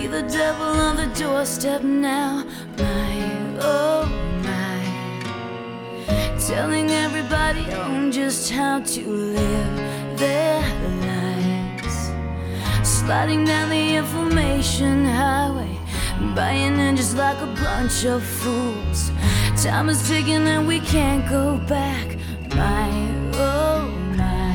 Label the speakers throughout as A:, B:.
A: See the devil on the doorstep now, my, oh my. Telling everybody on just how to live their lives. Sliding down the information highway, buying in just like a bunch of fools. Time is ticking and we can't go back, my, oh my.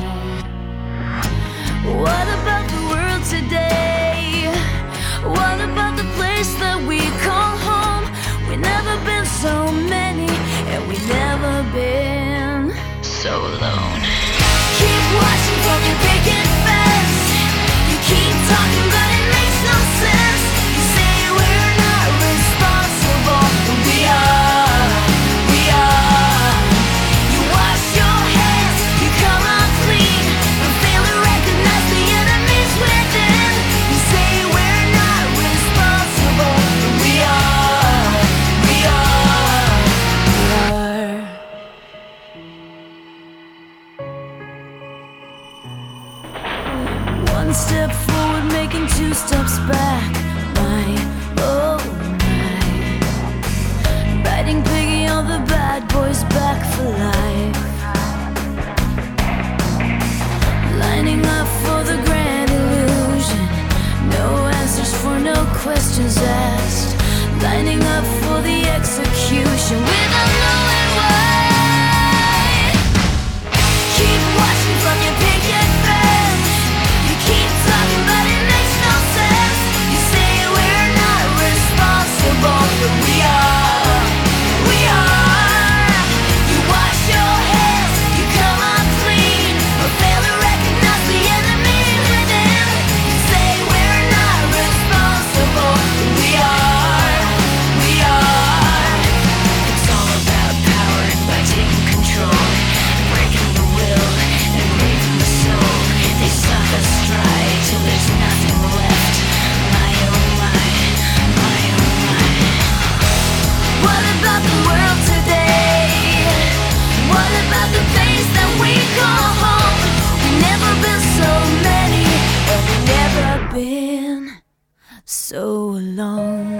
A: What about the world today? What about the place that we call home? We've never been so many, and we've never been so alone. Keep watching from your picket fence. You keep talking but it makes no sense. You say we're not responsible, but we are, we are. You wash your hands, you come unclean, and fail to recognize the enemies within. You say we're not responsible, but we are, we are, we are. One step forward, making two steps back, my, oh my. Biting piggy on the bad boys back for life. Lining up for the grand illusion. No answers for no questions asked. Lining up for the execution without knowing why. Keep watching from your picket fence. You keep talking but it makes no sense. You say we're not responsible, but we are, we are. You wash your hands, you come unclean, or fail to recognize the enemy within. You say we're not responsible, but we are, we are. It's all about power and by taking control, breaking the will and breaking the soul. They suck us dry till there's nothing left. My oh my, my oh my. What about the world today? What about the place that we call home? We've never been so many, and we've never been so alone.